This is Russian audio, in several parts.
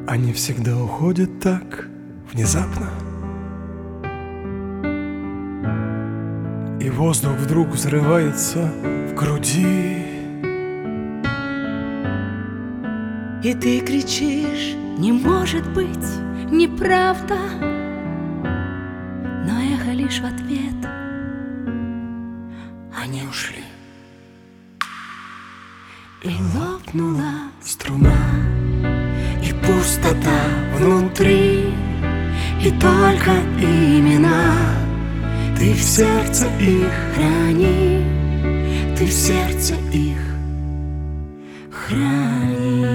Они всегда уходят так внезапно, и воздух вдруг взрывается в груди. И ты кричишь: не может быть, неправда. Но эхо лишь в ответ: Они ушли. И лопнула Струна и пустота внутри, и только имена ты в сердце их, храни, ты в сердце их храни.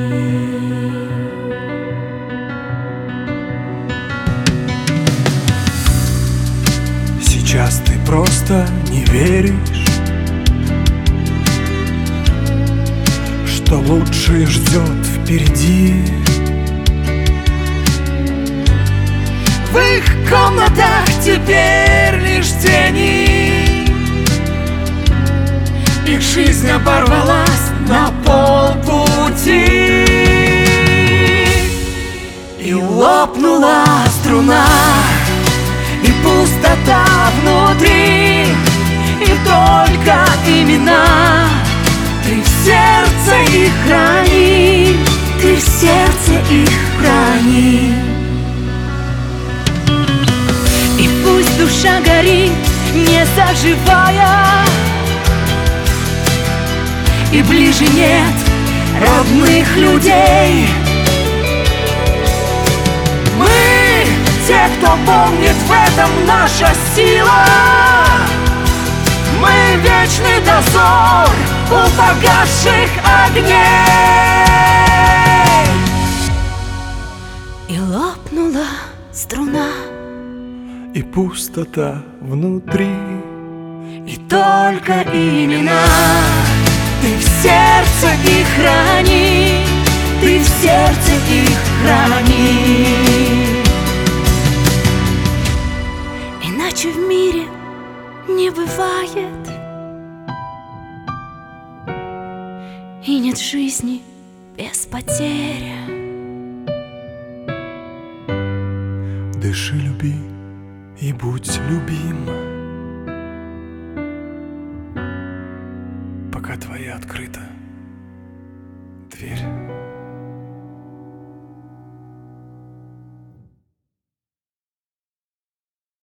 сейчас ты просто не веришь, что лучшее ждет впереди. В их комнатах теперь лишь тени, их жизнь оборвалась на полпути, и лопнула струна, и пустота внутри, и только имена ты в сердце их храни, ты в сердце их храни. И пусть душа горит, не заживая, и ближе нет родных людей, мы те, кто помнит, в этом наша сила. Мы вечный дозор у погасших огней. И лопнула струна, И пустота внутри, и только имена ты в сердце их храни, ты в сердце их храни. Иначе в мире не бывает, и нет жизни без потерь. дыши, люби и будь любим.